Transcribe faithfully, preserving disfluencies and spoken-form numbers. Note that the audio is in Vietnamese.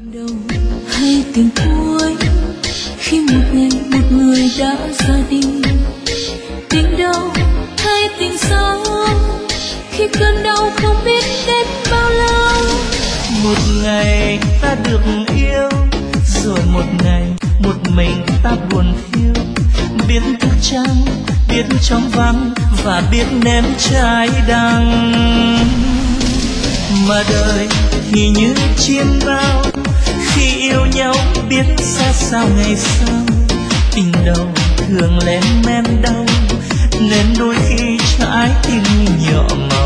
Hay tình cuối khi một ngày một người đã ra đi, tình đau hay tình xấu khi cơn đau không biết đến bao lâu. Một ngày ta được yêu, rồi một ngày một mình ta buồn thiêu, biết thức trắng, biết trong vắng và biết ném trái đắng. Mà đời thì như chiên bao, khi yêu nhau biết xa sao ngày sau. Tình đầu thường lén men đau, nên đôi khi trái tim nhỏ mà